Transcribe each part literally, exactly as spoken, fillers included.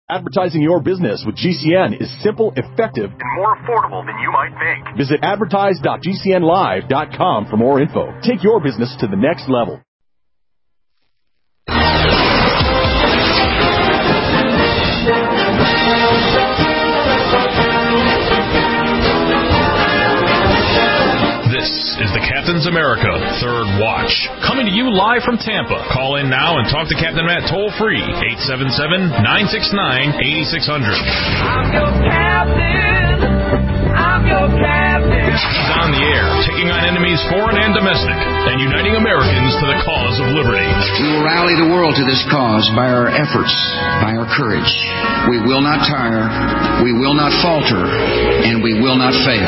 Advertising your business with G C N is simple, effective, and more affordable than you might think. Visit advertise dot g c n live dot com for more info. Take your business to the next level. This is the Captain's America Third Watch, coming to you live from Tampa. Call in now and talk to Captain Matt toll-free, eight seven seven, nine six nine, eight six zero zero. I'm your captain. I'm your captain. He's on the air, taking on enemies foreign and domestic, and uniting Americans to the cause of liberty. We will rally the world to this cause by our efforts, by our courage. We will not tire, we will not falter, and we will not fail.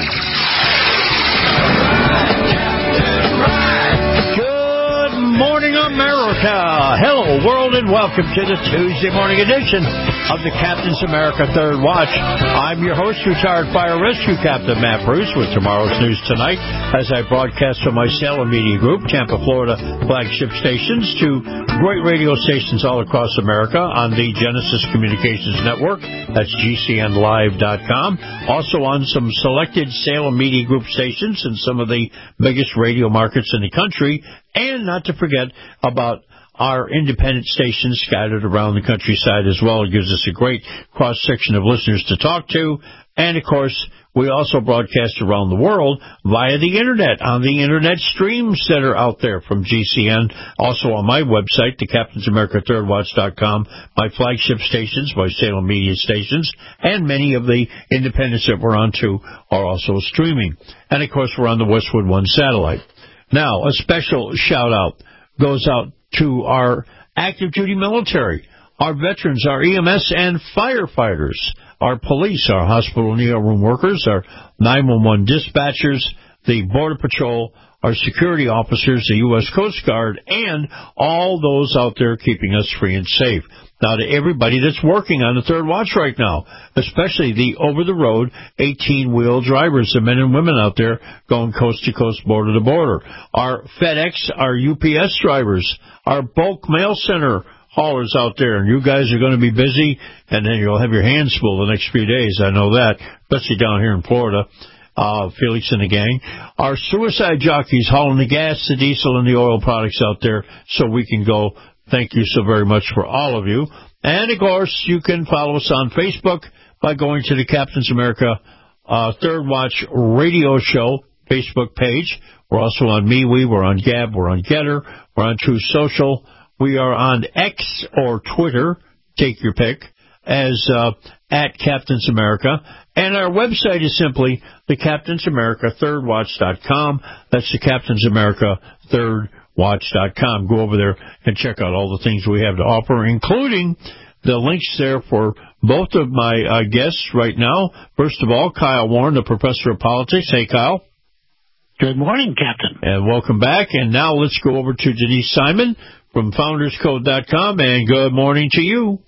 Good morning, America. Hello, world, and welcome to the Tuesday morning edition of the Captain's America Third Watch. I'm your host, retired fire rescue captain Matt Bruce, with tomorrow's news tonight as I broadcast from my Salem Media Group, Tampa, Florida flagship stations, to great radio stations all across America on the Genesis Communications Network. That's G C N live dot com. Also on some selected Salem Media Group stations in some of the biggest radio markets in the country. And not to forget about our independent stations scattered around the countryside as well. It gives us a great cross-section of listeners to talk to. And, of course, we also broadcast around the world via the Internet, on the Internet streams that are out there from G C N. Also on my website, the Captain's America Third Watch dot com, my flagship stations, my Salem Media stations, and many of the independents that we're on to are also streaming. And, of course, we're on the Westwood One satellite. Now, a special shout-out goes out to our active duty military, our veterans, our E M S and firefighters, our police, our hospital and E R room workers, our nine one one dispatchers, the Border Patrol, our security officers, the U S Coast Guard, and all those out there keeping us free and safe. Now, to everybody that's working on the Third Watch right now, especially the over-the-road eighteen-wheel drivers, the men and women out there going coast to coast, border to border. Our FedEx, our U P S drivers, our bulk mail center haulers out there, and you guys are going to be busy, and then you'll have your hands full the next few days. I know that, especially down here in Florida. Uh, Felix and the gang. Our suicide jockeys hauling the gas, the diesel, and the oil products out there so we can go. Thank you so very much for all of you. And, of course, you can follow us on Facebook by going to the Captain's America uh, Third Watch Radio Show Facebook page. We're also on MeWe. We're on Gab. We're on Getter. We're on True Social. We are on X or Twitter. Take your pick. As uh, at Captain's America. And our website is simply the Captain's America Third Watch dot com. That's the Captain's America Third Watch dot com. Go over there and check out all the things we have to offer, including the links there for both of my uh, guests right now. First of all, Kyle Warren, the professor of politics. Hey, Kyle. Good morning, Captain. And welcome back. And now let's go over to Denise Simon from founders code dot com. And good morning to you.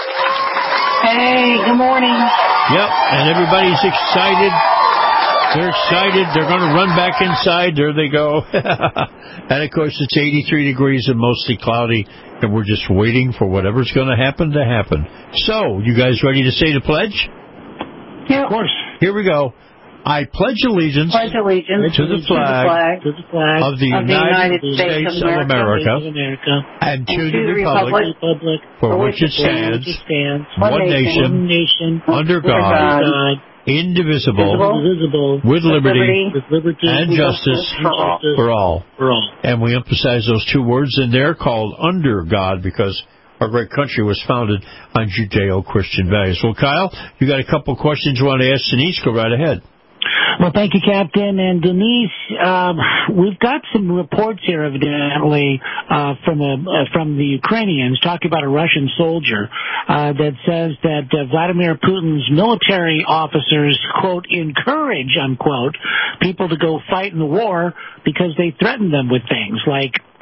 Hey, good morning. Yep, and everybody's excited. They're excited. They're going to run back inside. There they go. And, of course, it's eighty-three degrees and mostly cloudy, and we're just waiting for whatever's going to happen to happen. So, you guys ready to say the pledge? Yeah. Of course. Here we go. I pledge allegiance, pledge allegiance to, the flag, to the flag of the, of the United, United States, States of America, America, America and to and the republic, republic for which it stands, stands one one nation, one nation, under God, God, indivisible, indivisible, with liberty, with liberty and justice for all. for all. For all. And we emphasize those two words in there called under God because our great country was founded on Judeo-Christian values. Well, Kyle, you got a couple questions you want to ask Denise? Go right ahead. Well, thank you, Captain. And Denise, um, we've got some reports here, evidently, uh, from a, uh, from the Ukrainians talking about a Russian soldier uh, that says that uh, Vladimir Putin's military officers, quote, encourage, unquote, people to go fight in the war because they threaten them with things like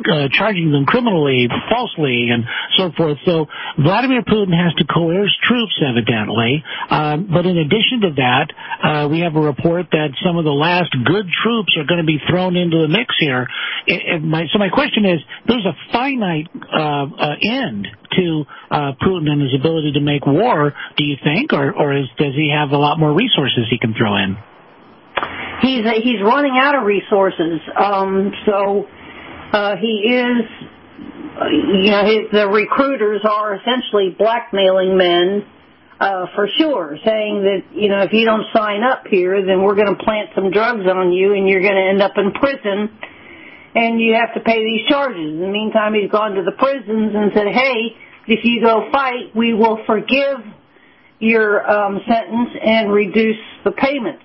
uh, charging them criminally, falsely, and so forth. So Vladimir Putin has to coerce troops, evidently. Um, but in addition to that, uh, we have a report that some of the last good troops are going to be thrown into the mix here. It, it, my, so my question is, there's a finite uh, uh, end to uh, Putin and his ability to make war, do you think, or, or is, does he have a lot more resources he can throw in? He's he's running out of resources. Um, so uh, he is, you know, his, the recruiters are essentially blackmailing men uh, for sure, saying that, you know, if you don't sign up here, then we're going to plant some drugs on you and you're going to end up in prison and you have to pay these charges. In the meantime, he's gone to the prisons and said, hey, if you go fight, we will forgive your um, sentence and reduce the payments.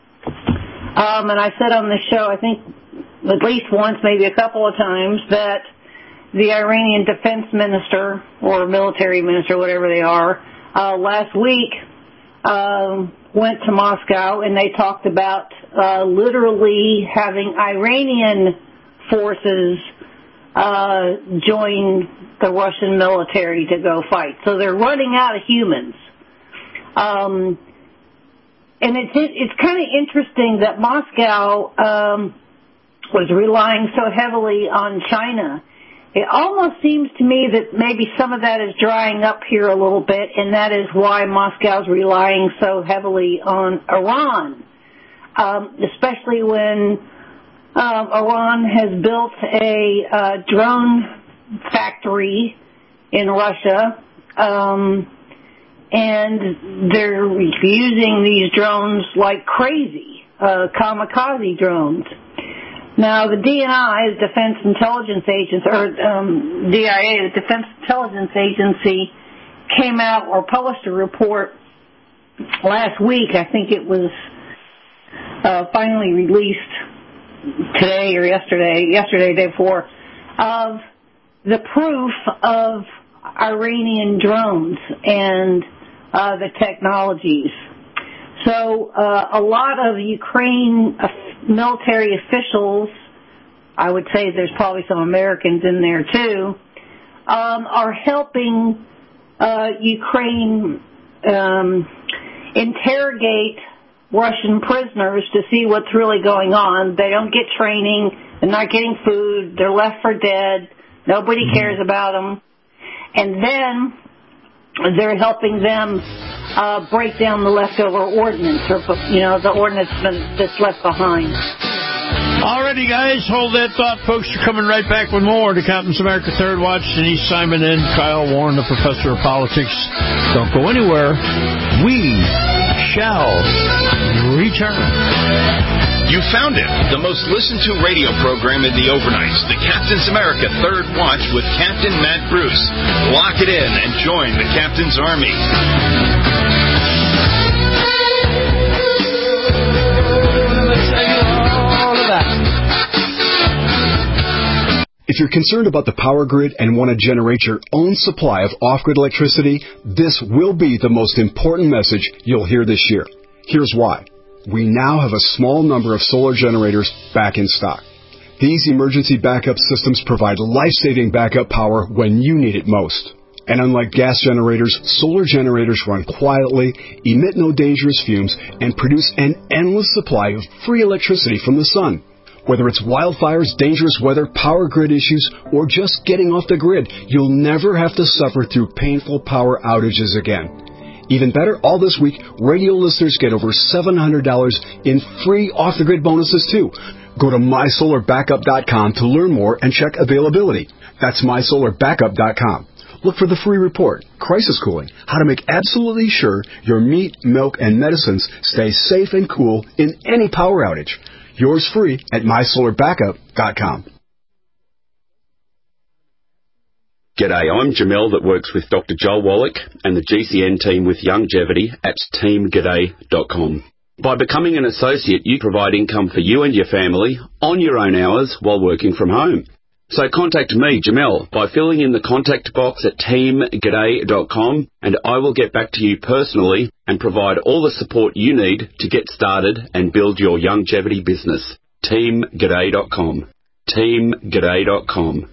Um, and I said on the show, I think at least once, maybe a couple of times, that the Iranian defense minister or military minister, whatever they are, uh, last week um, went to Moscow and they talked about uh, literally having Iranian forces uh, join the Russian military to go fight. So they're running out of humans. Um, and it's it's kind of interesting that Moscow um, was relying so heavily on China. It almost seems to me that maybe some of that is drying up here a little bit, and that is why Moscow's relying so heavily on Iran, um, especially when um, Iran has built a uh, drone factory in Russia, um, and they're using these drones like crazy, uh, kamikaze drones. Now, the D N I, the Defense Intelligence Agency, or um, D I A, the Defense Intelligence Agency, came out or published a report last week. I think it was uh, finally released today or yesterday, yesterday, day before, of the proof of Iranian drones and uh, the technologies. So uh, a lot of Ukraine uh, military officials, I would say there's probably some Americans in there too, um, are helping uh, Ukraine um, interrogate Russian prisoners to see what's really going on. They don't get training. They're not getting food. They're left for dead. Nobody cares about them. And then they're helping them uh, break down the leftover ordnance, or, you know, the ordnance that's left behind. Alrighty, guys, hold that thought, folks. You're coming right back with more to Captain's America Third Watch. Denise Simon and Kyle Warren, the professor of politics. Don't go anywhere. We shall return. You found it, the most listened to radio program in the overnights, the Captain's America Third Watch with Captain Matt Bruce. Lock it in and join the Captain's Army. If you're concerned about the power grid and want to generate your own supply of off-grid electricity, this will be the most important message you'll hear this year. Here's why. We now have a small number of solar generators back in stock. These emergency backup systems provide life-saving backup power when you need it most. And unlike gas generators, solar generators run quietly, emit no dangerous fumes, and produce an endless supply of free electricity from the sun. Whether it's wildfires, dangerous weather, power grid issues, or just getting off the grid, you'll never have to suffer through painful power outages again. Even better, all this week, radio listeners get over seven hundred dollars in free off-the-grid bonuses, too. Go to my solar backup dot com to learn more and check availability. That's my solar backup dot com. Look for the free report, Crisis Cooling, how to make absolutely sure your meat, milk, and medicines stay safe and cool in any power outage. Yours free at my solar backup dot com. G'day, I'm Jamel that works with Doctor Joel Wallach and the G C N team with Longevity at team g'day dot com. By becoming an associate, you provide income for you and your family on your own hours while working from home. So contact me, Jamel, by filling in the contact box at team g'day dot com, and I will get back to you personally and provide all the support you need to get started and build your longevity business. team g'day dot com. team g'day dot com.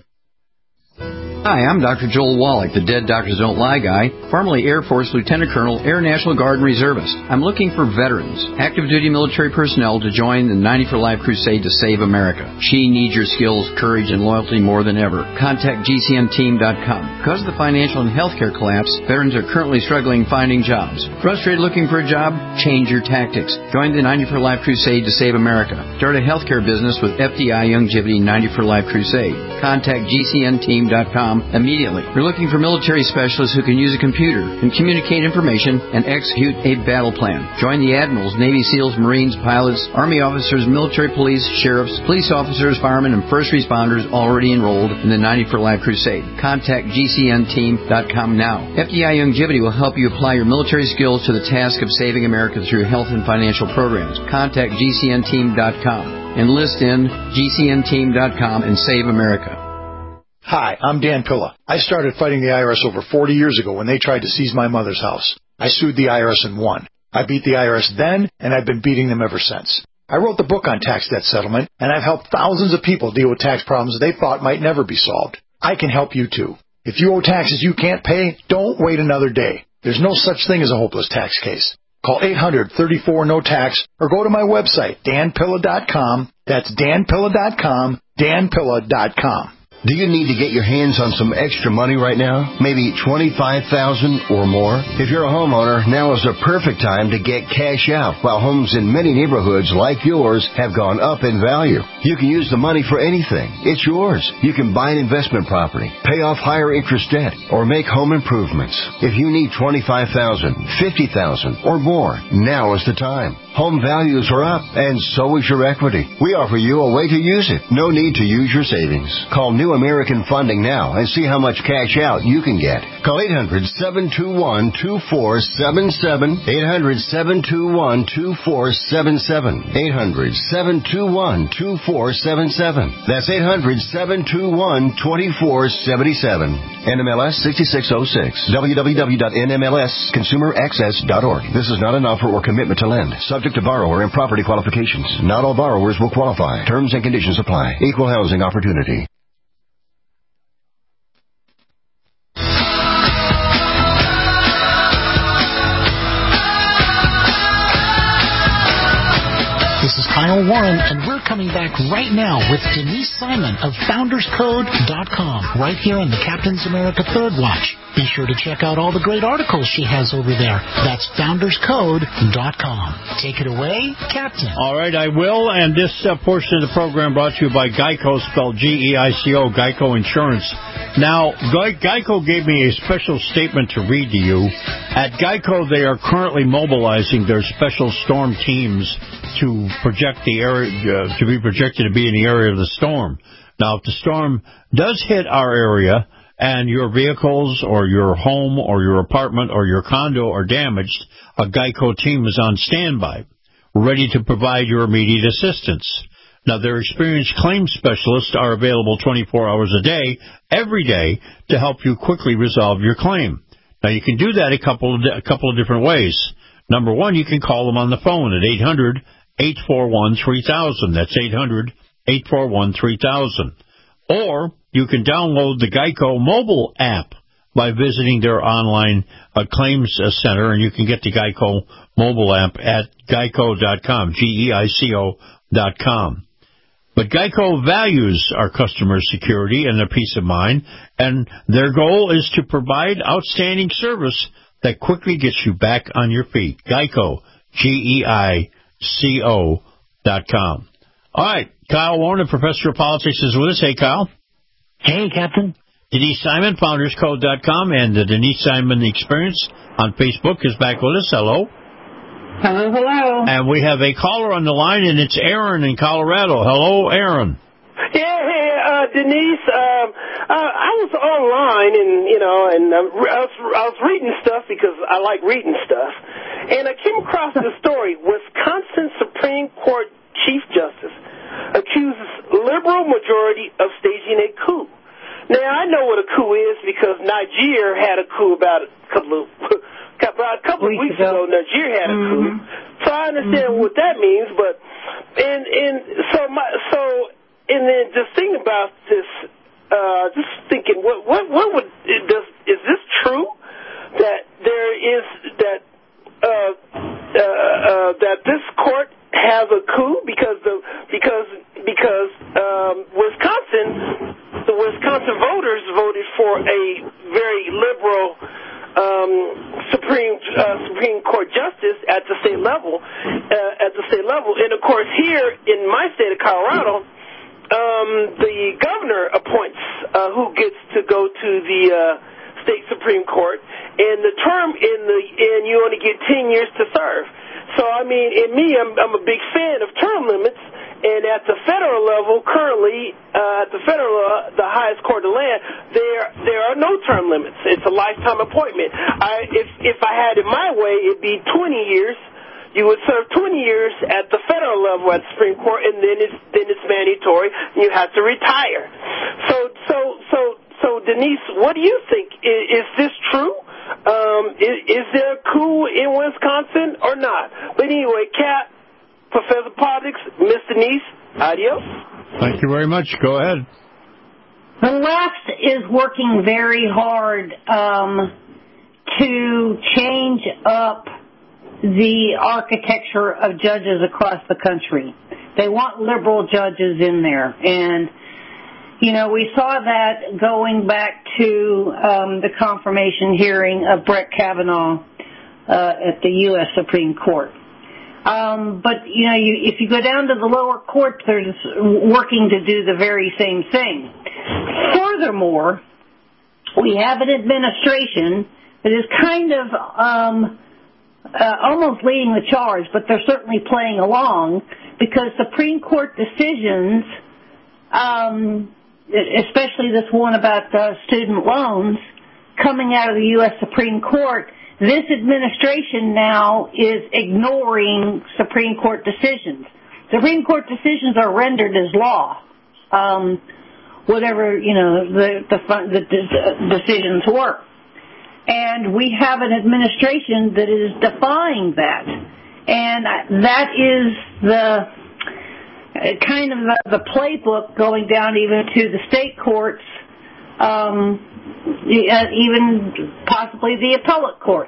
Hi, I'm Doctor Joel Wallach, the Dead Doctors Don't Lie guy, formerly Air Force Lieutenant Colonel, Air National Guard and Reservist. I'm looking for veterans, active duty military personnel to join the ninety for Life crusade to save America. She needs your skills, courage, and loyalty more than ever. Contact G C N team dot com. Because of the financial and healthcare collapse, veterans are currently struggling finding jobs. Frustrated looking for a job? Change your tactics. Join the ninety for Life crusade to save America. Start a healthcare business with F D I Youngevity ninety for Life crusade. Contact G C N team dot com immediately. We're looking for military specialists who can use a computer and communicate information and execute a battle plan. Join the admirals, Navy SEALs, Marines, pilots, Army officers, military police, sheriffs, police officers, firemen, and first responders already enrolled in the ninety for Life crusade. Contact G C N team dot com now. F D I Youngevity will help you apply your military skills to the task of saving America through health and financial programs. Contact G C N team dot com. Enlist in G C N team dot com and save America. Hi, I'm Dan Pilla. I started fighting the I R S over forty years ago when they tried to seize my mother's house. I sued the I R S and won. I beat the I R S then, and I've been beating them ever since. I wrote the book on tax debt settlement, and I've helped thousands of people deal with tax problems they thought might never be solved. I can help you too. If you owe taxes you can't pay, don't wait another day. There's no such thing as a hopeless tax case. Call eight hundred, thirty-four, no tax or go to my website, dan pilla dot com. That's dan pilla dot com, dan pilla dot com. Do you need to get your hands on some extra money right now? Maybe twenty-five thousand dollars or more? If you're a homeowner, now is the perfect time to get cash out while homes in many neighborhoods like yours have gone up in value. You can use the money for anything. It's yours. You can buy an investment property, pay off higher interest debt, or make home improvements. If you need twenty-five thousand dollars, fifty thousand dollars or more, now is the time. Home values are up, and so is your equity. We offer you a way to use it. No need to use your savings. Call New American Funding now and see how much cash out you can get. Call eight hundred, seven two one, two four seven seven, eight hundred, seven two one, two four seven seven, eight hundred, seven two one, two four seven seven. That's eight hundred, seven two one, two four seven seven. N M L S sixty-six oh six. w w w dot n m l s consumer access dot org. This is not an offer or commitment to lend. Subject to borrower and property qualifications. Not all borrowers will qualify. Terms and conditions apply. Equal housing opportunity. This is Kyle Warren, and we're coming back right now with Denise Simon of founders code dot com, right here on the Captain's America Third Watch. Be sure to check out all the great articles she has over there. That's founders code dot com. Take it away, Captain. All right, I will, and this uh, portion of the program brought to you by Geico, spelled G E I C O, Geico Insurance. Now, Ge- Geico gave me a special statement to read to you. At Geico, they are currently mobilizing their special storm teams to project the area, uh, to be projected to be in the area of the storm. Now, if the storm does hit our area and your vehicles or your home or your apartment or your condo are damaged, a Geico team is on standby, ready to provide your immediate assistance. Now, their experienced claims specialists are available twenty-four hours a day, every day, to help you quickly resolve your claim. Now, you can do that a couple of, a couple of different ways. Number one, you can call them on the phone at eight hundred, eight four one, three thousand. That's eight hundred, eight four one, three thousand. Or you can download the Geico mobile app by visiting their online uh, claims uh, center, and you can get the Geico mobile app at geico dot com, G E I C O dot com. But Geico values our customer security and their peace of mind, and their goal is to provide outstanding service that quickly gets you back on your feet. Geico, G E I C O dot com. All right, Kyle Warren, Professor of Politics, is with us. Hey, Kyle. Hey, Captain. Denise Simon, founders code dot com, and the Denise Simon Experience on Facebook is back with us. Hello. Hello, hello. And we have a caller on the line, and it's Aaron in Colorado. Hello, Aaron. Yeah, hey, uh, Denise, um, uh, I was online, and, you know, and uh, I, was, I was reading stuff because I like reading stuff, and I came across this story. Wisconsin Supreme Court Chief Justice accuses liberal majority of staging a coup. Now, I know what a coup is because Nigeria had a coup about a couple of about a couple of weeks ago. Nigeria had a coup, mm-hmm. so I understand mm-hmm. what that means. But and and so my so and then just thinking about this, uh, just thinking, what, what, what would, does, is this true? That there is, that, uh, uh, uh, that this court has a coup because the, because, because, um, Wisconsin, the Wisconsin voters voted for a very liberal, um, Supreme, uh, Supreme Court justice at the state level, uh, at the state level. And of course here in my state of Colorado, um, the governor appoints, uh, who gets to go to the, uh, state Supreme Court, and the term in the, and you only get ten years to serve. So I mean, in me, I'm, I'm a big fan of term limits, and at the federal level, currently, uh, at the federal, uh, the highest court of the land, there, there are no term limits. It's a lifetime appointment. I, if, if I had it my way, it'd be twenty years. You would serve twenty years at the federal level at the Supreme Court, and then it's, then it's mandatory, and you have to retire. So, so, so, So, Denise, what do you think? Is, is this true? Um, is, is there a coup in Wisconsin or not? But anyway, Cap, Professor Politics, Miss Denise, adios. Thank you very much. Go ahead. The left is working very hard um, to change up the architecture of judges across the country. They want liberal judges in there, and you know, we saw that going back to um, the confirmation hearing of Brett Kavanaugh uh, at the U S Supreme Court. Um, but, you know, you, if you go down to the lower courts, they're just working to do the very same thing. Furthermore, we have an administration that is kind of um, uh, almost leading the charge, but they're certainly playing along because Supreme Court decisions, um, especially this one about uh, student loans coming out of the U S Supreme Court, this administration now is ignoring Supreme Court decisions. Supreme Court decisions are rendered as law, um, whatever, you know, the, the, the, the decisions were. And we have an administration that is defying that. And that is the kind of the, the playbook going down even to the state courts, um, even possibly the appellate courts.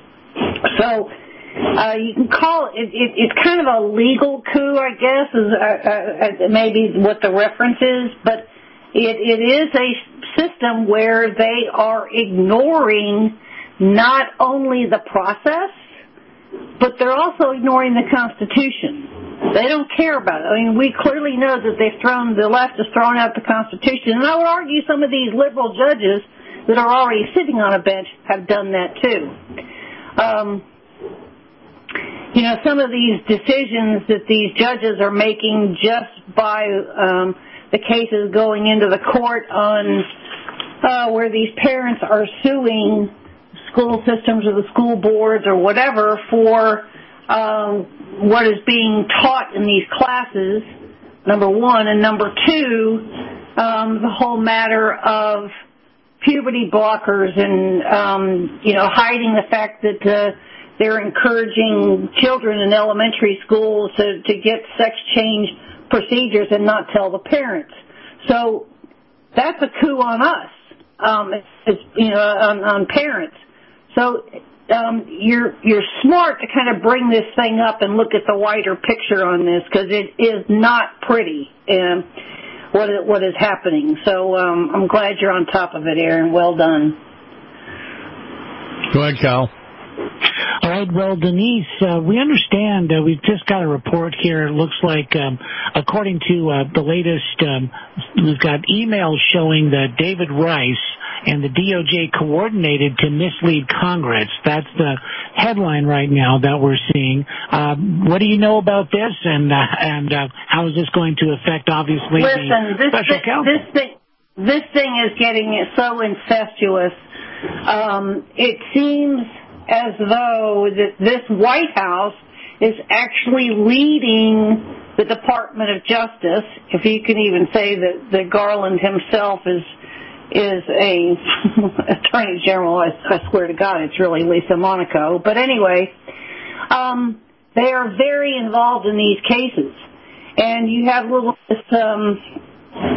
So uh, you can call it, it, it's kind of a legal coup, I guess, is uh, uh, maybe what the reference is, but it, it is a system where they are ignoring not only the process, but they're also ignoring the Constitution. They don't care about it. I mean, we clearly know that they've thrown, the left has thrown out the Constitution. And I would argue some of these liberal judges that are already sitting on a bench have done that too. Um, you know, some of these decisions that these judges are making just by um, the cases going into the court on uh, where these parents are suing school systems or the school boards or whatever for um, what is being taught in these classes, number one, and number two, um, the whole matter of puberty blockers and, um, you know, hiding the fact that uh, they're encouraging children in elementary schools to, to get sex change procedures and not tell the parents. So that's a coup on us, um, it's, it's, you know, on, on parents. So um, you're you're smart to kind of bring this thing up and look at the wider picture on this because it is not pretty um, what is, what is happening. So um, I'm glad you're on top of it, Aaron. Well done. Go ahead, Cal. All right, well, Denise, uh, we understand, uh, we've just got a report here. It looks like, um, according to uh, the latest, um, we've got emails showing that David Rice and the D O J coordinated to mislead Congress. That's the headline right now that we're seeing. Uh, what do you know about this, and uh, and uh, how is this going to affect, obviously, Listen, the this special thing, counsel? This thing, this thing is getting so incestuous. Um, it seems as though that this White House is actually leading the Department of Justice, if you can even say that, that Garland himself is is a attorney general. I, I swear to God, it's really Lisa Monaco. But anyway, um, they are very involved in these cases. And you have little, this, um,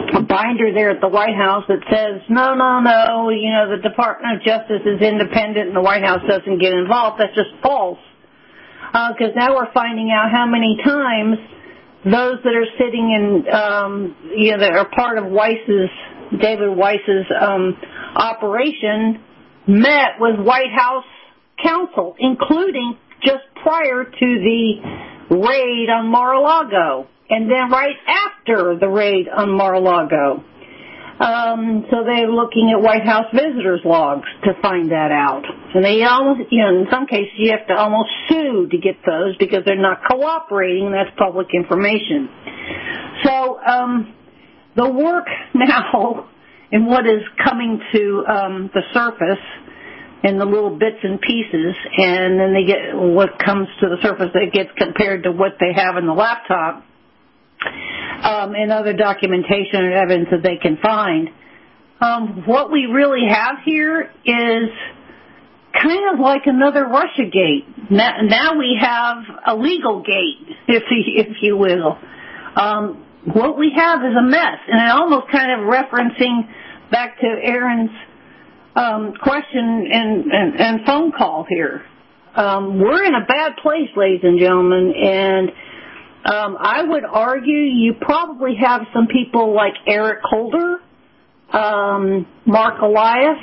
a binder there at the White House that says, no, no, no, you know, the Department of Justice is independent and the White House doesn't get involved. That's just false. Because uh, now we're finding out how many times those that are sitting in, um, you know, that are part of Weiss's, David Weiss's um, operation, met with White House counsel, including just prior to the raid on Mar-a-Lago, and then right after the raid on Mar-a-Lago. Um, so they're looking at White House visitors logs to find that out. And they almost, you know, in some cases you have to almost sue to get those because they're not cooperating, and that's public information. So um, the work now and what is coming to um, the surface in the little bits and pieces, and then they get what comes to the surface that gets compared to what they have in the laptop, um, and other documentation and evidence that they can find. Um, what we really have here is kind of like another Russiagate. Now, now we have a legal gate, if you, if you will. Um, what we have is a mess, and it almost kind of referencing back to Aaron's um, question and, and, and phone call here. Um, we're in a bad place, ladies and gentlemen, and um, I would argue you probably have some people like Eric Holder, um, Mark Elias,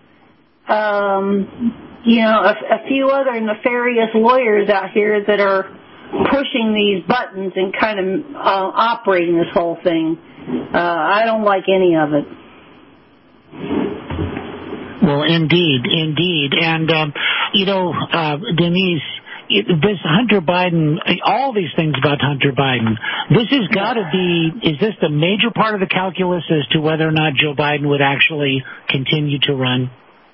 um, you know, a, a few other nefarious lawyers out here that are pushing these buttons and kind of uh, operating this whole thing. Uh, I don't like any of it. Well, indeed, indeed. And, um, you know, uh, Denise, this Hunter Biden, all these things about Hunter Biden, this has got to be, is this the major part of the calculus as to whether or not Joe Biden would actually continue to run?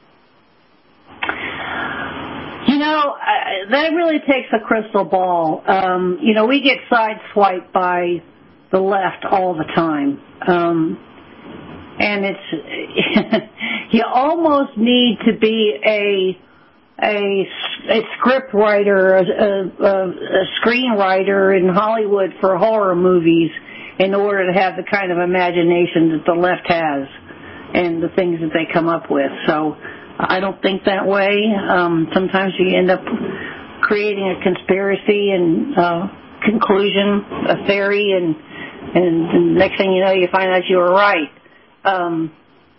You know, uh, that really takes a crystal ball. Um, you know, we get sideswiped by the left all the time. Um, and it's, you almost need to be a, a, a script writer, a, a, a screenwriter in Hollywood for horror movies in order to have the kind of imagination that the left has and the things that they come up with. So I don't think that way. Um, sometimes you end up creating a conspiracy and uh, conclusion, a theory, and, and the next thing you know, you find out you were right. Um,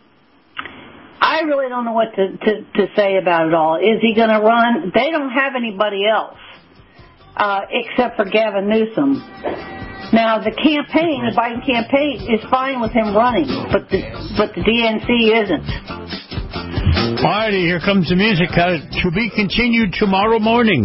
I really don't know what to, to, to say about it all. Is he going to run? They don't have anybody else uh, except for Gavin Newsom. Now, the campaign, the Biden campaign, is fine with him running, but the, but the D N C isn't. All righty, here comes the music. Uh, to be continued tomorrow morning.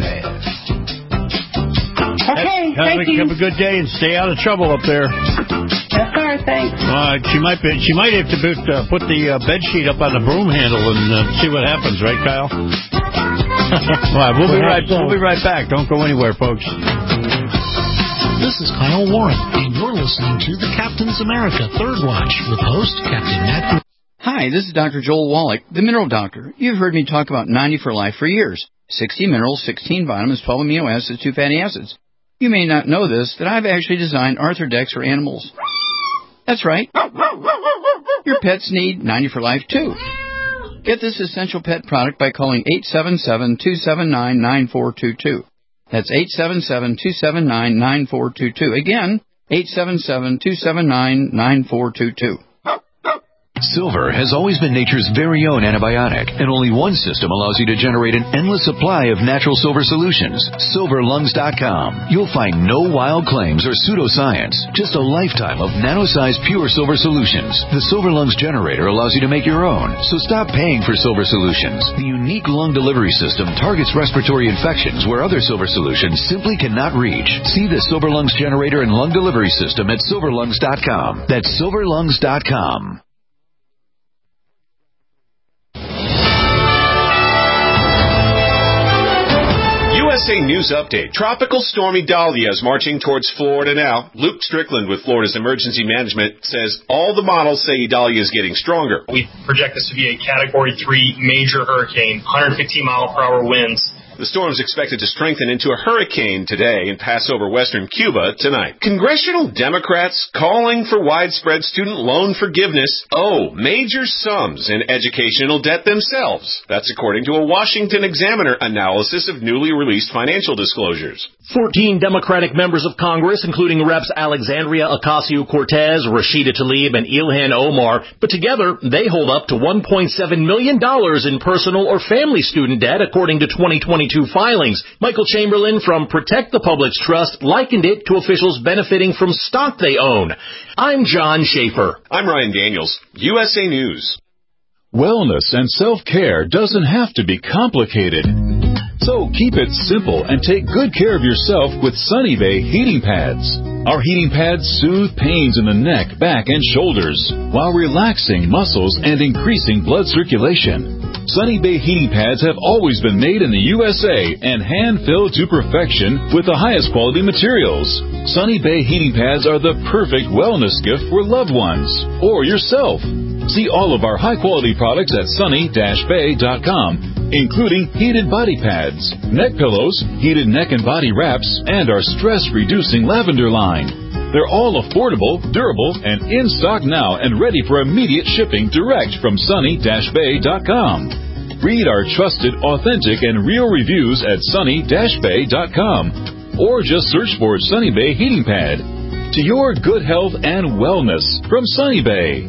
Okay, have, thank a, you. Have a good day and stay out of trouble up there. Yes, sir, thanks. Uh, she might be, she might have to put, uh, put the uh, bed sheet up on the broom handle and uh, see what happens, right, Kyle? All right, we'll be right, we'll be right back. Don't go anywhere, folks. This is Kyle Warren, and you're listening to the Captain's America Third Watch with host Captain Matt. Hi, this is Doctor Joel Wallach, the Mineral Doctor. You've heard me talk about ninety for Life for years. sixty minerals, sixteen vitamins, twelve amino acids, two fatty acids. You may not know this, that I've actually designed Arthrodex for animals. That's right. Your pets need ninety for Life, too. Get this essential pet product by calling eight seven seven, two seven nine, nine four two two. That's eight seven seven, two seven nine, nine four two two. Again, eight seven seven, two seven nine, nine four two two. Silver has always been nature's very own antibiotic, and only one system allows you to generate an endless supply of natural silver solutions. silver lungs dot com. You'll find no wild claims or pseudoscience, just a lifetime of nano-sized pure silver solutions. The Silver Lungs generator allows you to make your own, so stop paying for silver solutions. The unique lung delivery system targets respiratory infections where other silver solutions simply cannot reach. See the Silver Lungs generator and lung delivery system at silver lungs dot com. That's silver lungs dot com. U S A News Update. Tropical stormy Dahlia is marching towards Florida now. Luke Strickland with Florida's Emergency Management says all the models say Dahlia is getting stronger. We project this to be a Category three major hurricane, one hundred fifteen mile per hour winds. The storm's expected to strengthen into a hurricane today and pass over western Cuba tonight. Congressional Democrats calling for widespread student loan forgiveness owe major sums in educational debt themselves. That's according to a Washington Examiner analysis of newly released financial disclosures. Fourteen Democratic members of Congress, including Reps Alexandria Ocasio-Cortez, Rashida Tlaib, and Ilhan Omar, but together they hold up to one point seven million dollars in personal or family student debt, according to twenty twenty-two filings. Michael Chamberlain from Protect the Public's Trust likened it to officials benefiting from stock they own. I'm John Schaefer. I'm Ryan Daniels, U S A News. Wellness and self-care doesn't have to be complicated. So keep it simple and take good care of yourself with Sunny Bay heating pads. Our heating pads soothe pains in the neck, back, and shoulders while relaxing muscles and increasing blood circulation. Sunny Bay heating pads have always been made in the U S A and hand-filled to perfection with the highest quality materials. Sunny Bay heating pads are the perfect wellness gift for loved ones or yourself. See all of our high-quality products at sunny dash bay dot com, including heated body pads, neck pillows, heated neck and body wraps, and our stress-reducing lavender line. They're all affordable, durable, and in stock now and ready for immediate shipping direct from sunny dash bay dot com. Read our trusted, authentic, and real reviews at sunny dash bay dot com or just search for Sunny Bay Heating Pad. To your good health and wellness from Sunny Bay.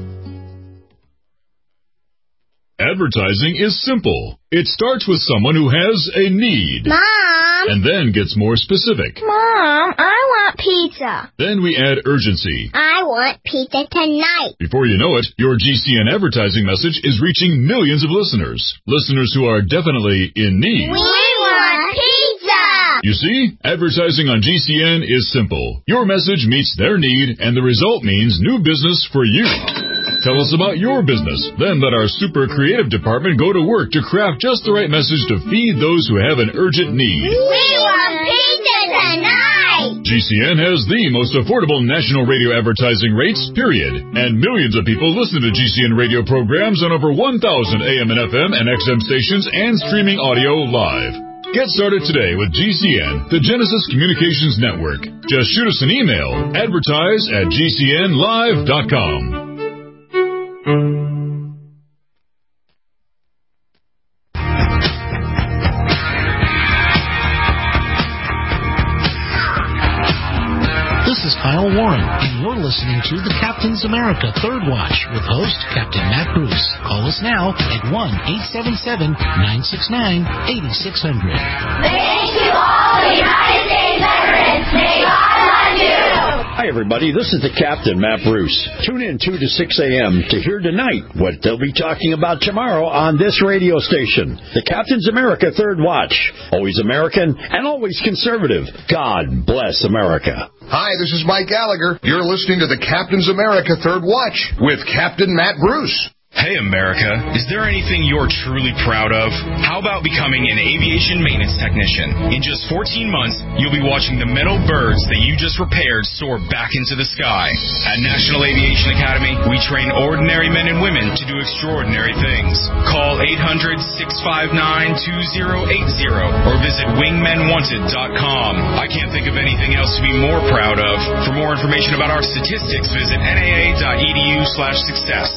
Advertising is simple. It starts with someone who has a need. Mom! And then gets more specific. Mom, I want pizza. Then we add urgency. I want pizza tonight. Before you know it, your G C N advertising message is reaching millions of listeners. Listeners who are definitely in need. We want pizza! You see, advertising on G C N is simple. Your message meets their need, and the result means new business for you. Tell us about your business. Then let our super creative department go to work to craft just the right message to feed those who have an urgent need. We want pizza tonight! G C N has the most affordable national radio advertising rates, period. And millions of people listen to G C N radio programs on over one thousand A M and F M and X M stations and streaming audio live. Get started today with G C N, the Genesis Communications Network. Just shoot us an email, advertise at G C N live dot com. This is Kyle Warren, and you're listening to the Captain's America Third Watch with host Captain Matt Bruce. Call us now at one eight seven seven, nine six nine, eight six zero zero. Thank you all, United States veterans. May God love you. Hi, everybody. This is the Captain, Matt Bruce. Tune in two to six a.m. to hear tonight what they'll be talking about tomorrow on this radio station. The Captain's America Third Watch. Always American and always conservative. God bless America. Hi, this is Mike Gallagher. You're listening to the Captain's America Third Watch with Captain Matt Bruce. Hey, America, is there anything you're truly proud of? How about becoming an aviation maintenance technician? In just fourteen months, you'll be watching the metal birds that you just repaired soar back into the sky. At National Aviation Academy, we train ordinary men and women to do extraordinary things. Call eight hundred, six five nine, two zero eight zero or visit wingmen wanted dot com. I can't think of anything else to be more proud of. For more information about our statistics, visit N A A dot E D U slash success.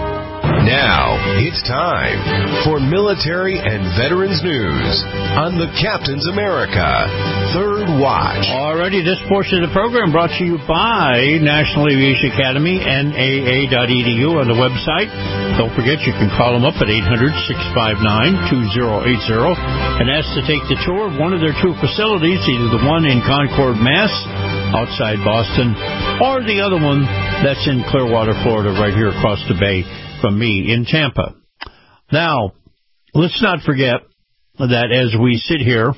Now, it's time for military and veterans news on the Captain's America Third Watch. Alrighty, this portion of the program brought to you by National Aviation Academy, N A A dot E D U on the website. Don't forget, you can call them up at eight hundred, six five nine, two zero eight zero and ask to take the tour of one of their two facilities, either the one in Concord, Mass, outside Boston, or the other one that's in Clearwater, Florida, right here across the bay from me in Tampa. Now, let's not forget that as we sit here,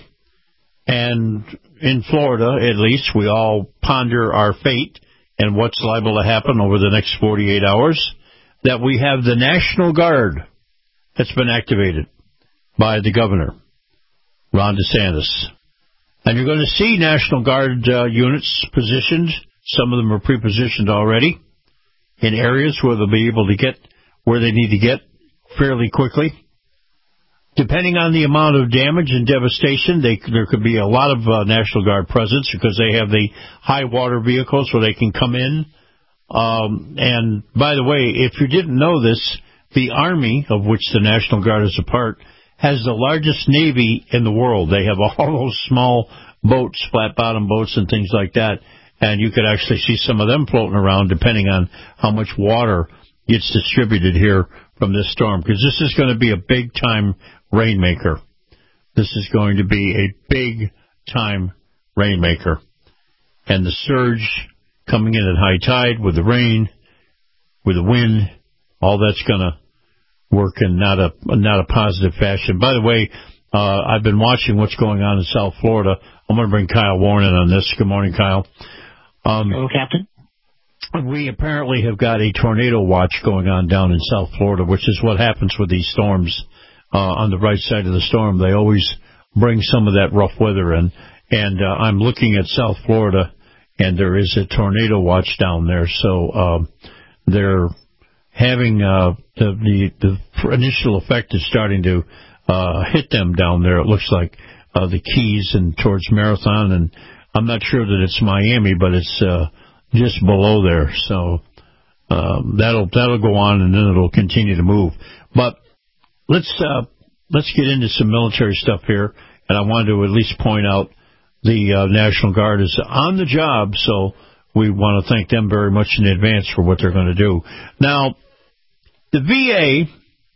and in Florida at least, we all ponder our fate and what's liable to happen over the next forty-eight hours, that we have the National Guard that's been activated by the governor, Ron DeSantis. And you're going to see National Guard uh, units positioned. Some of them are pre-positioned already in areas where they'll be able to get where they need to get fairly quickly. depending on the amount of damage and devastation, they, there could be a lot of uh, National Guard presence because they have the high water vehicles where they can come in. Um, and by the way, if you didn't know this, the Army, of which the National Guard is a part, has the largest Navy in the world. They have all those small boats, flat-bottom boats and things like that, and you could actually see some of them floating around depending on how much water gets distributed here from this storm, because this is going to be a big-time rainmaker. This is going to be a big-time rainmaker. And the surge coming in at high tide with the rain, with the wind, all that's going to work in not a not a positive fashion. By the way, uh, I've been watching what's going on in South Florida. I'm going to bring Kyle Warren in on this. Good morning, Kyle. Um, Hello, Captain. We apparently have got a tornado watch going on down in South Florida, which is what happens with these storms. Uh, on the right side of the storm, they always bring some of that rough weather in. And uh, I'm looking at South Florida, and there is a tornado watch down there. So uh, they're having uh, the, the the initial effect is starting to uh, hit them down there. It looks like uh, the Keys and towards Marathon, and I'm not sure that it's Miami, but it's uh, just below there. So um, that'll that'll go on, and then it'll continue to move. But let's uh, let's get into some military stuff here, and I wanted to at least point out the uh, National Guard is on the job, so we want to thank them very much in advance for what they're going to do. Now, the V A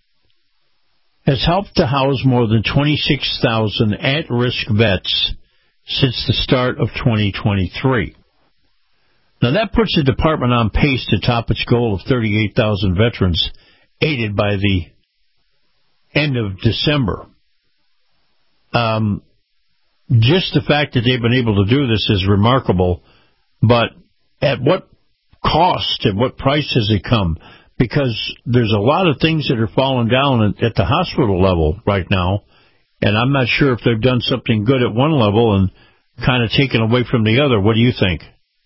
has helped to house more than twenty-six thousand at-risk vets since the start of twenty twenty-three. Now, that puts the department on pace to top its goal of thirty-eight thousand veterans aided by the end of December. Um, just the fact that they've been able to do this is remarkable, but at what cost, at what price has it come? Because there's a lot of things that are falling down at, at the hospital level right now, and I'm not sure if they've done something good at one level and kind of taken away from the other. What do you think?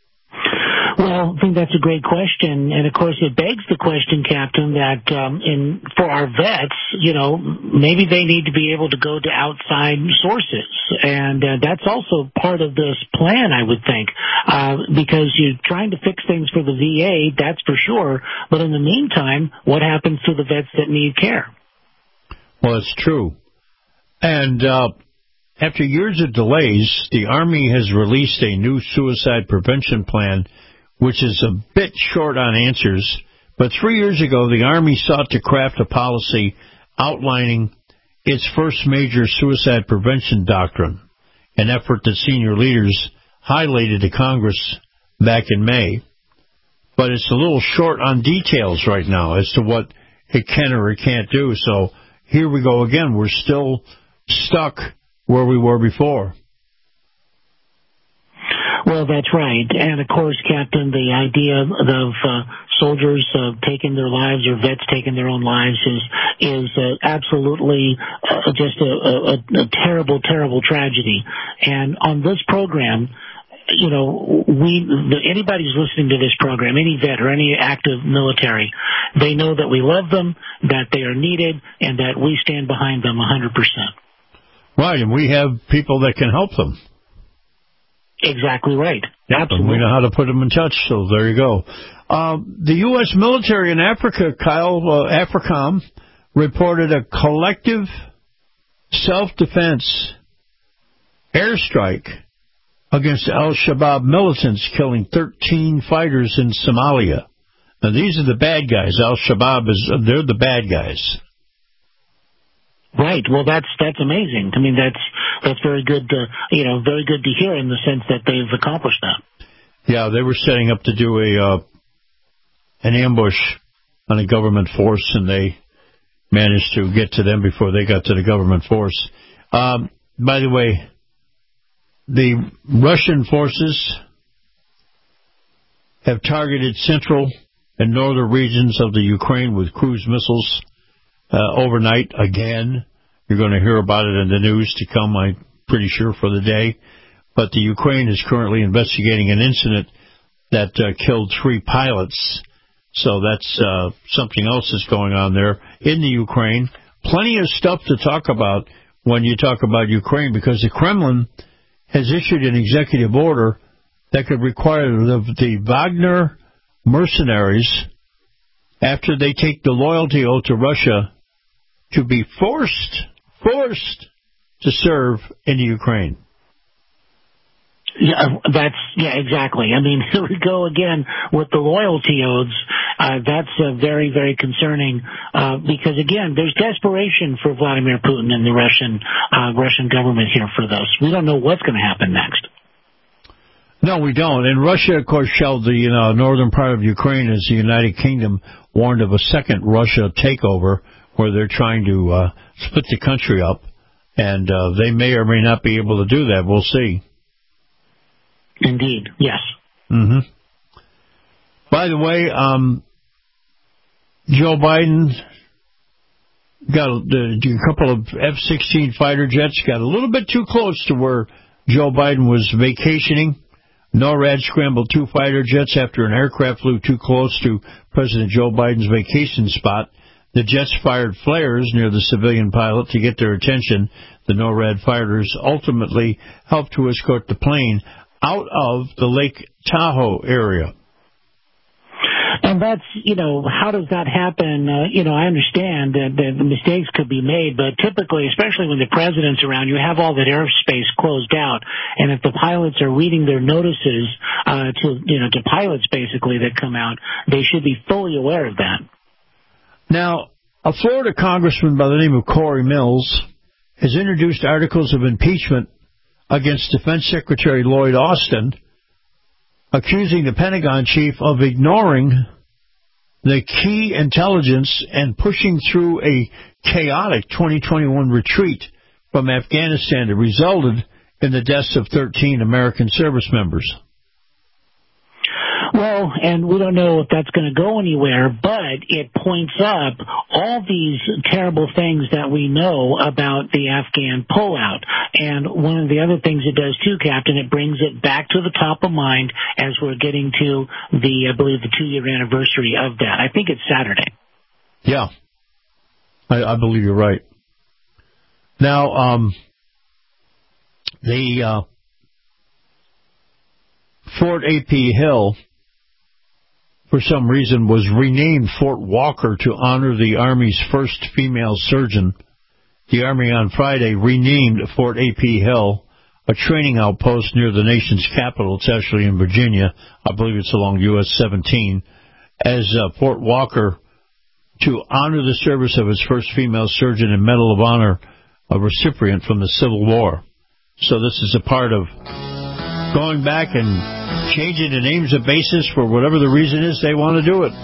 Well, I think that's a great question, and of course it begs the question, Captain, that um, in for our vets, you know, maybe they need to be able to go to outside sources, and uh, that's also part of this plan, I would think, uh, because you're trying to fix things for the V A, that's for sure, but in the meantime, what happens to the vets that need care? Well, it's true, and uh, after years of delays, the Army has released a new suicide prevention plan, which is a bit short on answers, but three years ago the Army sought to craft a policy outlining its first major suicide prevention doctrine, an effort that senior leaders highlighted to Congress back in May. But it's a little short on details right now as to what it can or it can't do, so here we go again. We're still stuck where we were before. Well, that's right. And, of course, Captain, the idea of uh, soldiers uh, taking their lives or vets taking their own lives is is uh, absolutely uh, just a, a, a terrible, terrible tragedy. And on this program, you know, we anybody who's listening to this program, any vet or any active military, they know that we love them, that they are needed, and that we stand behind them one hundred percent. Right, and we have people that can help them. Exactly right. Absolutely. And we know how to put them in touch, so there you go. Uh, the U S military in Africa, Kyle, uh, AFRICOM, reported a collective self-defense airstrike against al-Shabaab militants, killing thirteen fighters in Somalia. Now, these are the bad guys. Al-Shabaab, is they're the bad guys. Right. Well, that's that's amazing. I mean, that's that's very good. To, you know, very good to hear in the sense that they've accomplished that. Yeah, they were setting up to do a uh, an ambush on a government force, and they managed to get to them before they got to the government force. Um, by the way, the Russian forces have targeted central and northern regions of the Ukraine with cruise missiles. Uh, overnight, again, you're going to hear about it in the news to come, I'm pretty sure, for the day. But the Ukraine is currently investigating an incident that uh, killed three pilots. So that's uh, something else that's going on there in the Ukraine. plenty of stuff to talk about when you talk about Ukraine, because the Kremlin has issued an executive order that could require the, the Wagner mercenaries, after they take the loyalty oath to Russia, to be forced, forced to serve in Ukraine. Yeah, that's yeah, exactly. I mean, here we go again with the loyalty oaths. Uh, that's uh, very, very concerning uh, because again, there's desperation for Vladimir Putin and the Russian uh, Russian government here for this. We don't know what's going to happen next. No, we don't. And Russia, of course, shelled the you know, northern part of Ukraine as the United Kingdom warned of a second Russia takeover, where they're trying to uh, split the country up, and uh, they may or may not be able to do that. We'll see. Indeed, yes. Mm-hmm. By the way, um, Joe Biden got a, a couple of F sixteen fighter jets, got a little bit too close to where Joe Biden was vacationing. NORAD scrambled two fighter jets after an aircraft flew too close to President Joe Biden's vacation spot. The jets fired flares near the civilian pilot to get their attention. The NORAD fighters ultimately helped to escort the plane out of the Lake Tahoe area. And that's, you know, how does that happen? Uh, you know, I understand that, that the mistakes could be made, but typically, especially when the president's around, you have all that airspace closed out. And if the pilots are reading their notices uh, to, you know, to pilots basically that come out, they should be fully aware of that. Now, a Florida congressman by the name of Corey Mills has introduced articles of impeachment against Defense Secretary Lloyd Austin, accusing the Pentagon chief of ignoring the key intelligence and pushing through a chaotic twenty twenty-one retreat from Afghanistan that resulted in the deaths of thirteen American service members. Well, and we don't know if that's going to go anywhere, but it points up all these terrible things that we know about the Afghan pullout. And one of the other things it does too, Captain, it brings it back to the top of mind as we're getting to the, I believe, the two-year anniversary of that. I think it's Saturday. Yeah, I, I believe you're right. Now, um, the uh, Fort A P Hill, for some reason, was renamed Fort Walker to honor the Army's first female surgeon. The Army on Friday renamed Fort A P Hill, a training outpost near the nation's capital. It's actually in Virginia. I believe it's along U S seventeen, as uh, Fort Walker to honor the service of its first female surgeon and Medal of Honor, a recipient from the Civil War. So this is a part of going back and changing the names of bases for whatever the reason is they want to do it.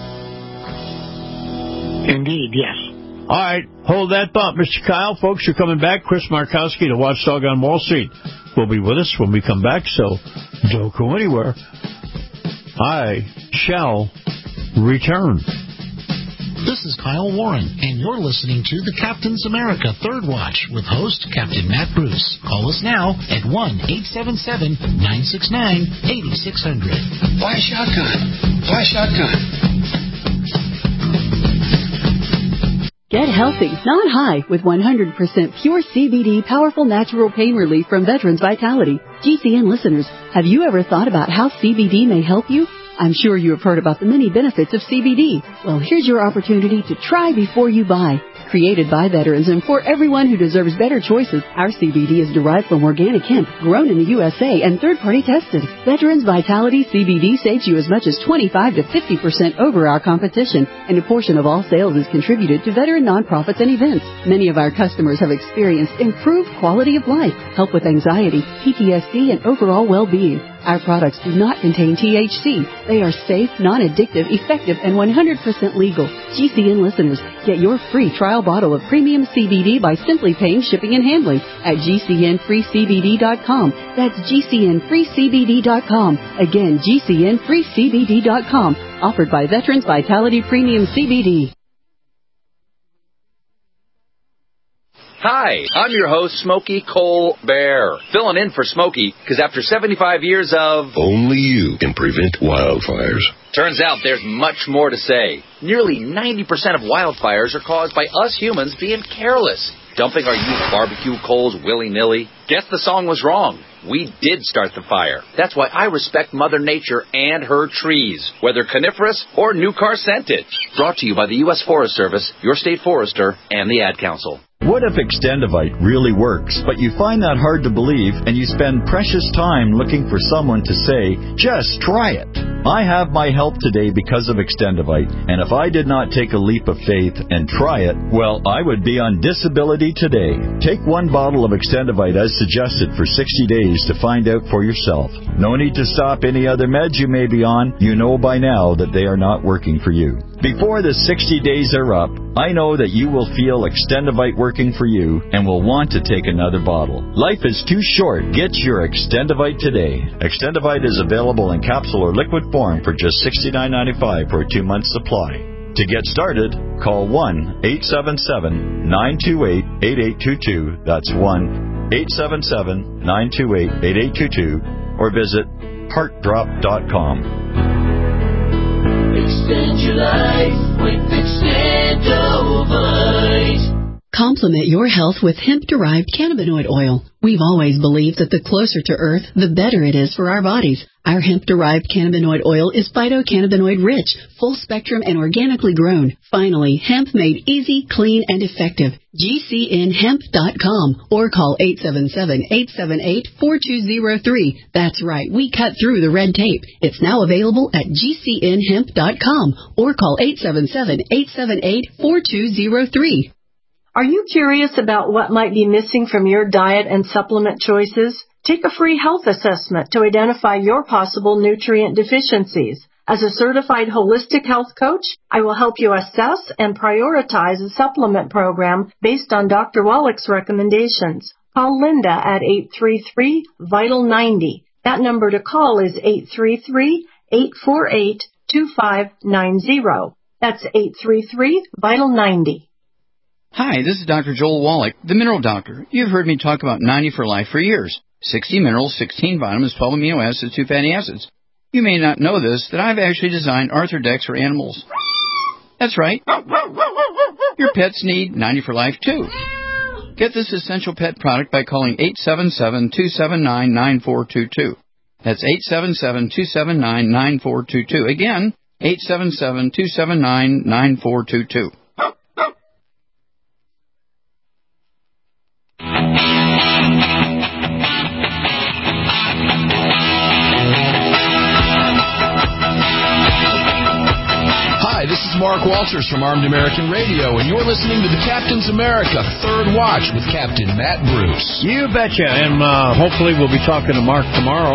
Indeed, yes. All right, hold that thought, Mister Kyle. Folks, you're coming back. Chris Markowski, the Watchdog on Wall Street, will be with us when we come back, so don't go anywhere. I shall return. This is Kyle Warren, and you're listening to the Captain's America Third Watch with host Captain Matt Bruce. Call us now at one eight seven seven, nine six nine, eight six zero zero. Why shotgun? Why shotgun? Get healthy, not high, with one hundred percent pure C B D powerful natural pain relief from Veterans Vitality. G C N listeners, have you ever thought about how C B D may help you? I'm sure you have heard about the many benefits of C B D. Well, here's your opportunity to try before you buy. Created by veterans and for everyone who deserves better choices, our C B D is derived from organic hemp, grown in the U S A and third-party tested. Veterans Vitality C B D saves you as much as twenty-five to fifty percent over our competition, and a portion of all sales is contributed to veteran nonprofits and events. Many of our customers have experienced improved quality of life, help with anxiety, P T S D, and overall well-being. Our products do not contain T H C. They are safe, non-addictive, effective, and one hundred percent legal. G C N listeners, get your free trial bottle of premium C B D by simply paying shipping and handling at G C N free C B D dot com. That's G C N free C B D dot com. Again, G C N free C B D dot com. Offered by Veterans Vitality Premium C B D. Hi, I'm your host, Smokey Colbert, filling in for Smokey, because after seventy-five years of... Only you can prevent wildfires. Turns out there's much more to say. Nearly ninety percent of wildfires are caused by us humans being careless, dumping our used barbecue coals willy-nilly. Guess the song was wrong. We did start the fire. That's why I respect Mother Nature and her trees, whether coniferous or new car scented. Brought to you by the U S Forest Service, your state forester, and the Ad Council. What if Extendivite really works, but you find that hard to believe and you spend precious time looking for someone to say, just try it? I have my help today because of Extendivite, and if I did not take a leap of faith and try it, well, I would be on disability today. Take one bottle of Extendivite as suggested for sixty days to find out for yourself. No need to stop any other meds you may be on. You know by now that they are not working for you. Before the sixty days are up, I know that you will feel Extendivite working for you and will want to take another bottle. Life is too short. Get your Extendivite today. Extendivite is available in capsule or liquid form for just sixty-nine ninety-five for a two-month supply. To get started, call one eight seven seven, nine two eight, eight eight two two. That's one eight seven seven, nine two eight, eight eight two two. Or visit heart drop dot com. Extend your life with Extendivite. Complement your health with hemp-derived cannabinoid oil. We've always believed that the closer to Earth, the better it is for our bodies. Our hemp-derived cannabinoid oil is phytocannabinoid-rich, full-spectrum, and organically grown. Finally, hemp made easy, clean, and effective. G C N hemp dot com or call eight seven seven, eight seven eight, four two zero three. That's right, we cut through the red tape. It's now available at G C N hemp dot com or call eight seven seven, eight seven eight, four two zero three. Are you curious about what might be missing from your diet and supplement choices? Take a free health assessment to identify your possible nutrient deficiencies. As a certified holistic health coach, I will help you assess and prioritize a supplement program based on Doctor Wallach's recommendations. Call Linda at eight three three, vital ninety. That number to call is eight three three, eight four eight, two five nine zero. That's eight three three, vital ninety. Hi, this is Doctor Joel Wallach, the Mineral Doctor. You've heard me talk about ninety for Life for years. sixty minerals, sixteen vitamins, twelve amino acids, two fatty acids. You may not know this, that I've actually designed Arthrodex for animals. That's right. Your pets need ninety for Life, too. Get this essential pet product by calling eight seven seven, two seven nine, nine four two two. That's eight seven seven, two seven nine, nine four two two. Again, eight seven seven, two seven nine, nine four two two. Hi, this is Mark Walters from Armed American Radio, and you're listening to the Captain's America Third Watch with Captain Matt Bruce. You betcha, and uh, hopefully we'll be talking to Mark tomorrow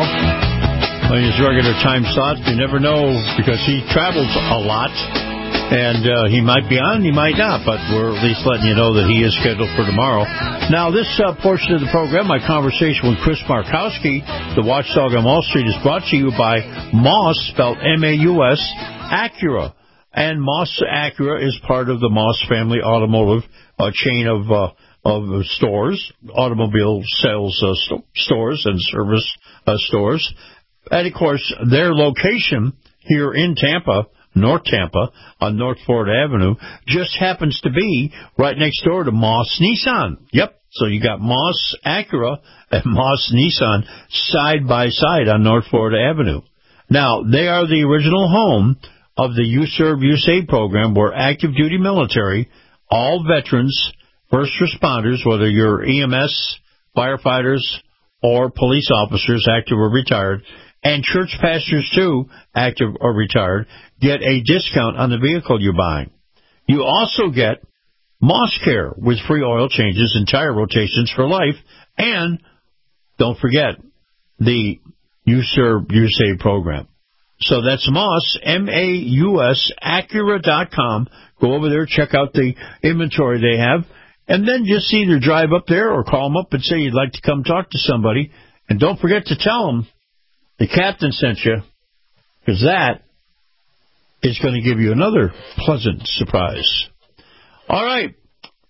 on his regular time slot. You never know, because he travels a lot, and uh, he might be on, he might not, but we're at least letting you know that he is scheduled for tomorrow. Now, this uh, portion of the program, my conversation with Chris Markowski, the watchdog on Wall Street, is brought to you by Moss, spelled M A U S, Acura. And Moss Acura is part of the Moss family automotive uh, chain of uh, of stores, automobile sales uh, st- stores and service uh, stores. And, of course, their location here in Tampa, North Tampa, on North Florida Avenue, just happens to be right next door to Moss Nissan. Yep. So you got Moss Acura and Moss Nissan side by side on North Florida Avenue. Now, they are the original home of the You Serve, You Save program, where active duty military, all veterans, first responders, whether you're E M S, firefighters, or police officers, active or retired, and church pastors too, active or retired, get a discount on the vehicle you're buying. You also get Moss Care with free oil changes and tire rotations for life, and don't forget the You Serve, You Save program. So that's Moss, M A U S, Acura dot com. Go over there, check out the inventory they have, and then just either drive up there or call them up and say you'd like to come talk to somebody. And don't forget to tell them the captain sent you, because that is going to give you another pleasant surprise. All right.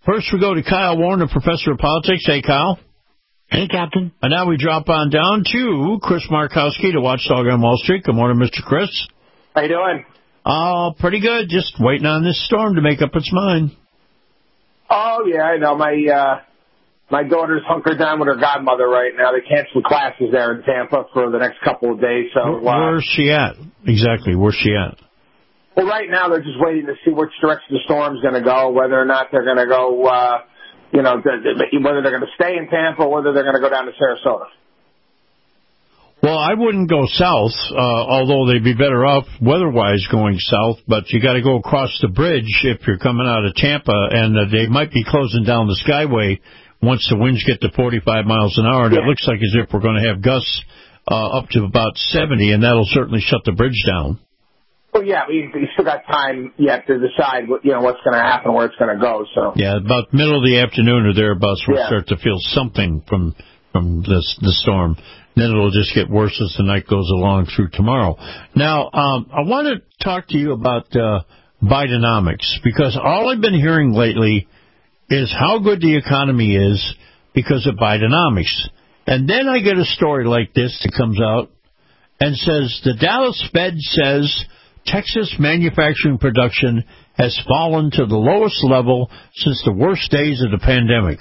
First, we go to Kyle Warner, Professor of Politics. Hey, Kyle. Hey, Captain. And now we drop on down to Chris Markowski, the watchdog on Wall Street. Good morning, Mister Chris. How you doing? Oh, pretty good. Just waiting on this storm to make up its mind. Oh, yeah, I know. My uh, my daughter's hunkered down with her godmother right now. They canceled classes there in Tampa for the next couple of days. So uh, Where's she at? Exactly, where's she at? Well, right now they're just waiting to see which direction the storm's going to go, whether or not they're going to go, uh, you know, whether they're going to stay in Tampa or whether they're going to go down to Sarasota. Well, I wouldn't go south, uh, although they'd be better off weather-wise going south, but you got to go across the bridge if you're coming out of Tampa, and uh, they might be closing down the Skyway once the winds get to forty-five miles an hour, and yeah. It looks like as if we're going to have gusts uh, up to about seventy, and that'll certainly shut the bridge down. Well, yeah, we you still got time yet to decide what, you know, what's going to happen, where it's going to go. So yeah, about middle of the afternoon or thereabouts, we'll yeah. start to feel something from from this the storm. Then it'll just get worse as the night goes along through tomorrow. Now, um, I want to talk to you about uh, Bidenomics, because all I've been hearing lately is how good the economy is because of Bidenomics. And then I get a story like this that comes out and says the Dallas Fed says Texas manufacturing production has fallen to the lowest level since the worst days of the pandemic.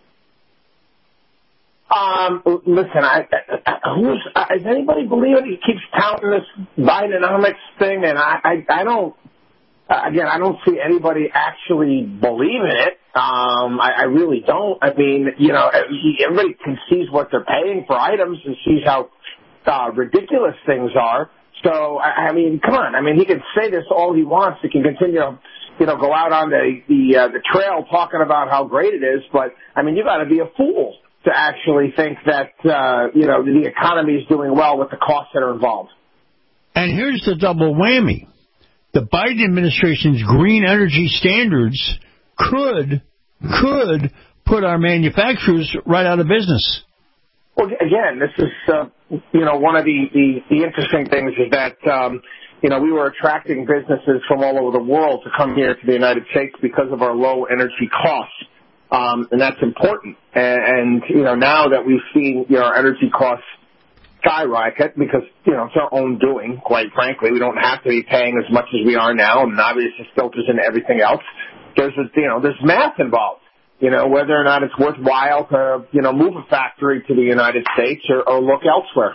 Um, listen, I, I, who's, does anybody believe it? He keeps touting this Bidenomics thing, and I, I, I don't, again, I don't see anybody actually believing it. Um, I, I really don't. I mean, you know, everybody can see what they're paying for items and sees how uh, ridiculous things are. So, I, I mean, come on. I mean, he can say this all he wants. He can continue to, you know, go out on the, the, uh, the trail talking about how great it is, but, I mean, you got to be a fool to actually think that, uh, you know, the economy is doing well with the costs that are involved. And here's the double whammy. The Biden administration's green energy standards could, could put our manufacturers right out of business. Well, again, this is, uh, you know, one of the, the, the interesting things is that, um, you know, we were attracting businesses from all over the world to come here to the United States because of our low energy costs. Um, and that's important. And, and, you know, now that we've seen, you know, our energy costs skyrocket because, you know, it's our own doing, quite frankly. We don't have to be paying as much as we are now, and obviously filters into everything else. There's, a, you know, there's math involved, you know, whether or not it's worthwhile to, you know, move a factory to the United States or, or look elsewhere.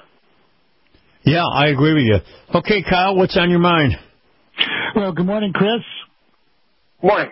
Yeah, I agree with you. Okay, Kyle, what's on your mind? Well, good morning, Chris. Morning.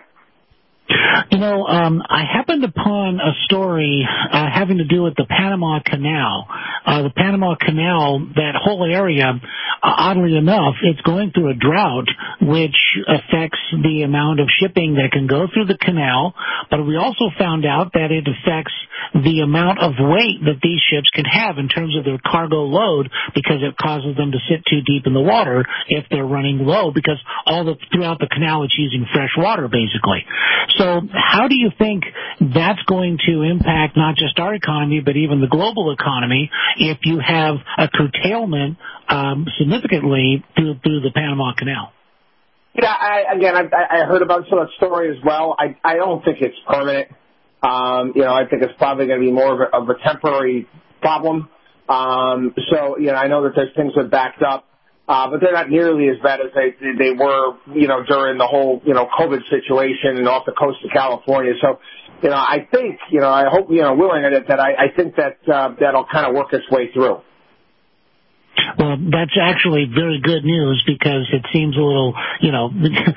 You know, um, I happened upon a story uh, having to do with the Panama Canal. Uh, the Panama Canal, that whole area, uh, oddly enough, it's going through a drought, which affects the amount of shipping that can go through the canal. But we also found out that it affects the amount of weight that these ships can have in terms of their cargo load, because it causes them to sit too deep in the water if they're running low, because all the throughout the canal it's using fresh water, basically. So how do you think that's going to impact not just our economy, but even the global economy if you have a curtailment um, significantly through, through the Panama Canal? Yeah, I, again, I, I heard about some of that story as well. I, I don't think it's permanent. Um, you know, I think it's probably going to be more of a, of a temporary problem. Um, so, you know, I know that there's things that backed up. Uh, but they're not nearly as bad as they they were, you know, during the whole, you know, COVID situation and off the coast of California. So, you know, I think, you know, I hope, you know, willing at it that I, I think that uh, that'll kind of work its way through. Well, that's actually very good news, because it seems a little, you know,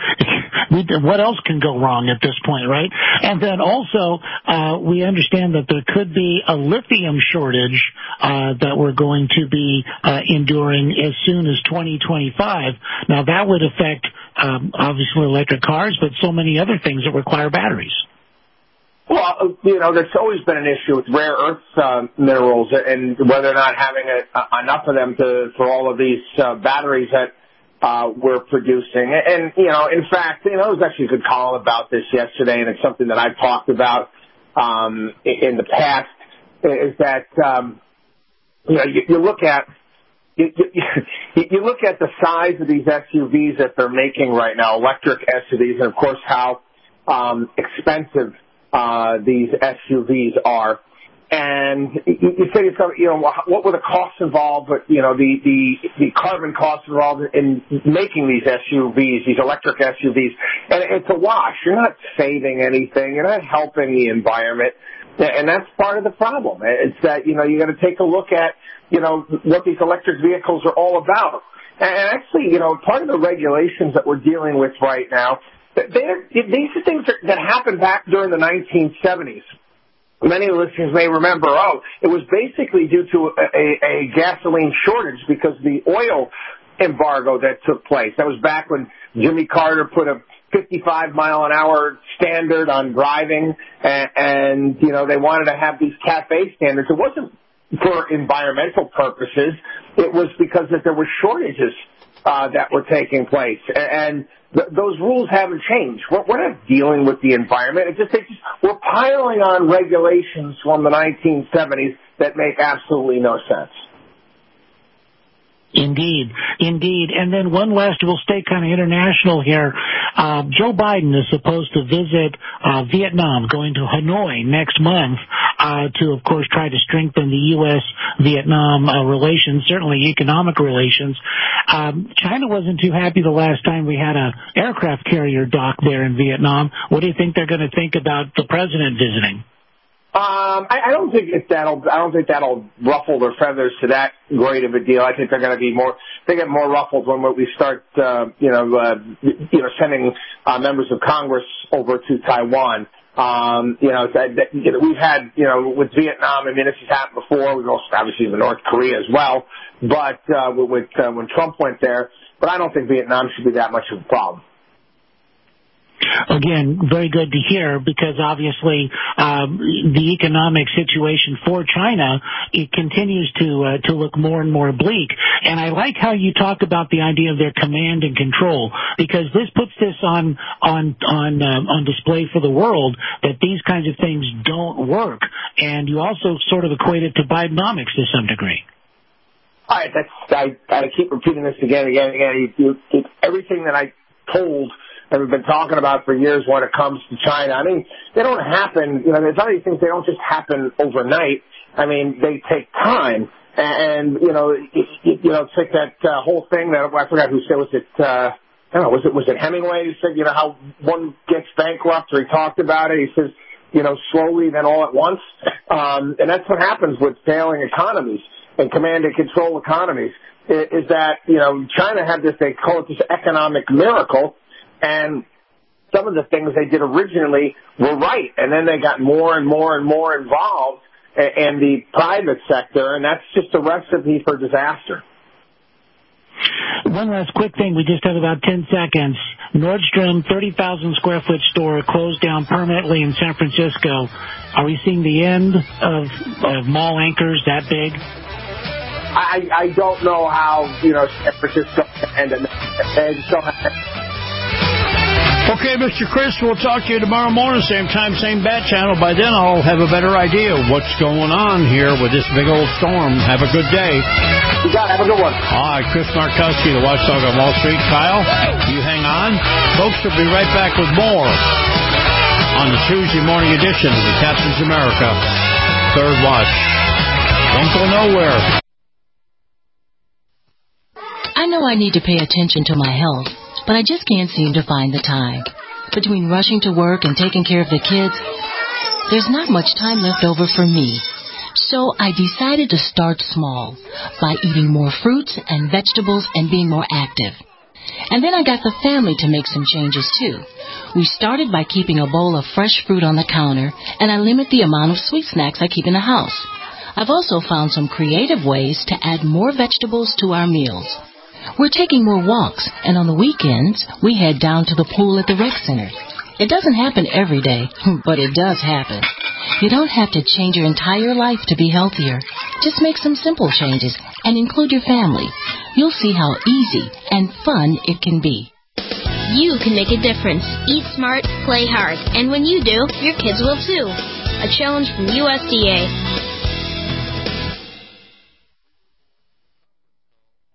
what else can go wrong at this point, right? And then also, uh, we understand that there could be a lithium shortage uh, that we're going to be uh, enduring as soon as twenty twenty-five. Now, that would affect, um, obviously, electric cars, but so many other things that require batteries. Well, you know, there's always been an issue with rare earth uh, minerals and whether or not having a, a, enough of them to for all of these uh, batteries that uh, we're producing. And, you know, in fact, you know, there was actually a good call about this yesterday, and it's something that I've talked about um, in the past, is that, um, you know, you, you look at You, you, you look at the size of these S U Vs that they're making right now, electric S U Vs, and, of course, how um, expensive uh, these S U Vs are. And you, you say to yourself, you know, what were the costs involved, but, you know, the, the, the carbon costs involved in making these S U Vs, these electric S U Vs. And it's a wash. You're not saving anything. You're not helping the environment. And that's part of the problem. It's that, you know, you got to take a look at, you know, what these electric vehicles are all about. And actually, you know, part of the regulations that we're dealing with right now, they're, these are things that happened back during the nineteen seventies. Many listeners may remember, oh, it was basically due to a, a, a gasoline shortage because of the oil embargo that took place. That was back when Jimmy Carter put a fifty-five mile an hour standard on driving, and, and you know, they wanted to have these CAFE standards. It wasn't for environmental purposes. It was because that there were shortages uh, that were taking place, and th- those rules haven't changed. We're, we're not dealing with the environment. It just, it just we're piling on regulations from the nineteen seventies that make absolutely no sense. Indeed, indeed. And then one last, we'll stay kind of international here. Uh, Joe Biden is supposed to visit uh, Vietnam, going to Hanoi next month uh, to, of course, try to strengthen the U S Vietnam uh, relations, certainly economic relations. Um, China wasn't too happy the last time we had a aircraft carrier dock there in Vietnam. What do you think they're going to think about the president visiting? Um, I, I don't think it, that'll. I don't think that'll ruffle their feathers to that great of a deal. I think they're going to be more. They get more ruffled when we start, uh, you know, uh, you know, sending uh, members of Congress over to Taiwan. Um, you know, that, that, you know, we've had, you know, with Vietnam. I mean, this has happened before. We've also obviously with North Korea as well. But uh, with uh, when Trump went there, but I don't think Vietnam should be that much of a problem. Again, very good to hear, because obviously um, the economic situation for China, it continues to uh, to look more and more bleak. And I like how you talk about the idea of their command and control, because this puts this on on on um, on display for the world that these kinds of things don't work. And you also sort of equate it to Bidenomics to some degree. All right, that's I, I keep repeating this again and again and again. You, you, you, everything that I told and we've been talking about for years when it comes to China. I mean, they don't happen, you know, there's other things, they don't just happen overnight. I mean, they take time. And, you know, you, you know, it's like that uh, whole thing that, I forgot who said, was it, uh, I don't know, was it, was it Hemingway who said, you know, how one gets bankrupt, or he talked about it. He says, you know, slowly, then all at once. Um, and that's what happens with failing economies and command and control economies, is, is that, you know, China had this, they call it this economic miracle. And some of the things they did originally were right, and then they got more and more and more involved in the private sector, and that's just a recipe for disaster. One last quick thing. We just have about ten seconds. Nordstrom, thirty thousand square foot store, closed down permanently in San Francisco. Are we seeing the end of, of mall anchors that big? I, I don't know how, you know, San Francisco and they just don't have. Okay, Mister Chris, we'll talk to you tomorrow morning, same time, same bat channel. By then, I'll have a better idea of what's going on here with this big old storm. Have a good day. You got it. Have a good one. All right, Chris Markowski, the watchdog on Wall Street. Kyle, you hang on. Folks, we'll be right back with more on the Tuesday morning edition of the Captain's America Third Watch. Don't go nowhere. I know I need to pay attention to my health, but I just can't seem to find the time. Between rushing to work and taking care of the kids, there's not much time left over for me. So I decided to start small by eating more fruits and vegetables and being more active. And then I got the family to make some changes too. We started by keeping a bowl of fresh fruit on the counter, and I limit the amount of sweet snacks I keep in the house. I've also found some creative ways to add more vegetables to our meals. We're taking more walks, and on the weekends, we head down to the pool at the rec center. It doesn't happen every day, but it does happen. You don't have to change your entire life to be healthier. Just make some simple changes and include your family. You'll see how easy and fun it can be. You can make a difference. Eat smart, play hard, and when you do, your kids will too. A challenge from U S D A.